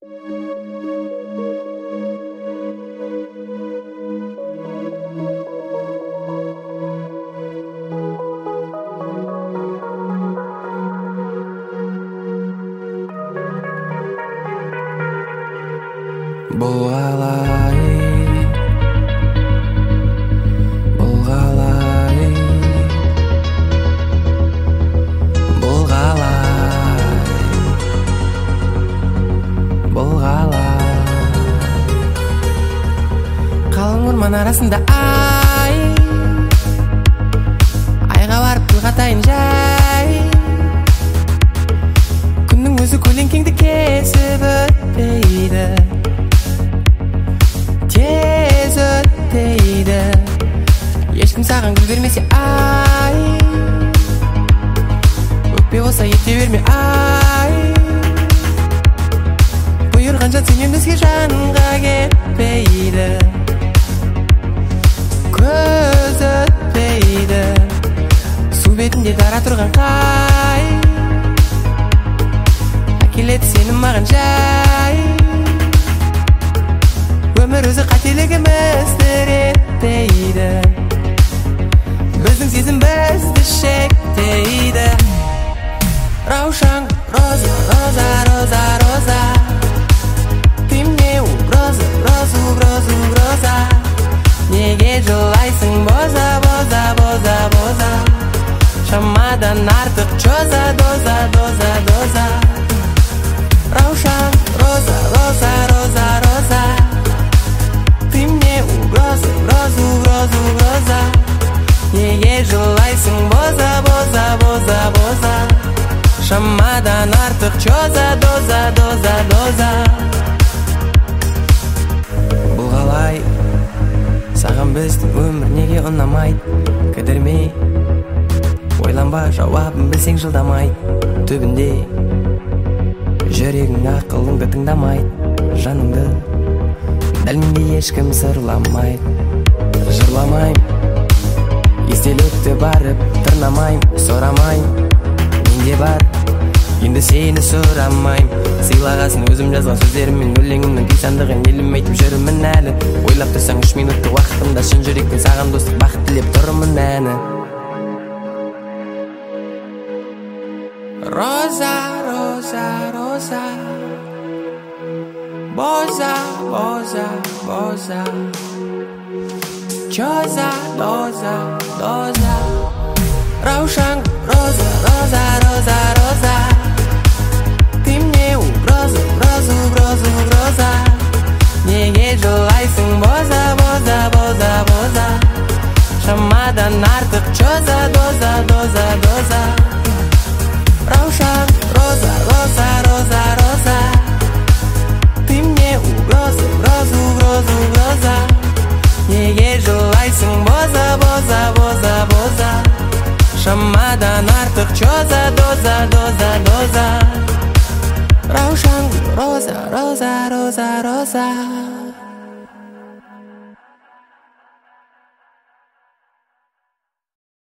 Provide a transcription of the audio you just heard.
Қалың орман арасында айға барып тіл қатайын жай. Күннің өзі көлеңкеңді кесіп өтпейді, тез өтпейді. Ешкім саған гүл бермесе өкпе болса ете берме бұйырған жан сенен өзге жанға кетпейді, көз өтпейді. Су бетінде дара тұрған қай әкеледі сені маған жай. Өмір өзі қателігімізді реттейді, біздің сезім бізді шектейді. Раушан, роза, роза, роза, роза, ты мне угроза, угроза, угроза, угроза. Неге жылайсың боза, боза, боза, боза, шамадан артық чоза, доза, доза, доза. Раушан, роза, роза, роза, роза, ты мне угроза, угроза, угроза, угроза. Неге жылайсың боза, боза, боза, боза, шамадан артық чоза, доза, доза, доза. Бұл қалай саған біздің өмір неге ұнамайды? Кідірмей ойланба, жауабын білсең жылдамайды. Түбінде жүрегің ақылыңды тыңдамайды, жаныңды дәл мендей ешкім сырламайды. Жырламайым, естелікті барып тырнамайым, сұрамайым, менде бар енді сені сұрамайым. Сыйлағасын өзім жазған сөздеріммен, өлеңімнің күй сандығын елім айтып жүрмін әлі. Ойлап тұрсаң 3 минутты уақытымда шын жүректен саған достық бақыт тілеп тұрмын әні. Роза, роза, роза, боза, боза, боза, чоза, доза, доза. Раушан, роза, роза, роза, роза, ты мне угроза, угроза, угроза, угроза. Неге жылайсың боза, боза, боза, боза, шамадан артық чоза, доза, доза, доза. Раушан, роза, роза, роза, роза, ты мне угроза, угроза, угроза, угроза. Неге жылайсың боза, боза, боза, боза, шамадан артық чоза, доза, доза, доза. Раушан, роза, роза, роза, роза.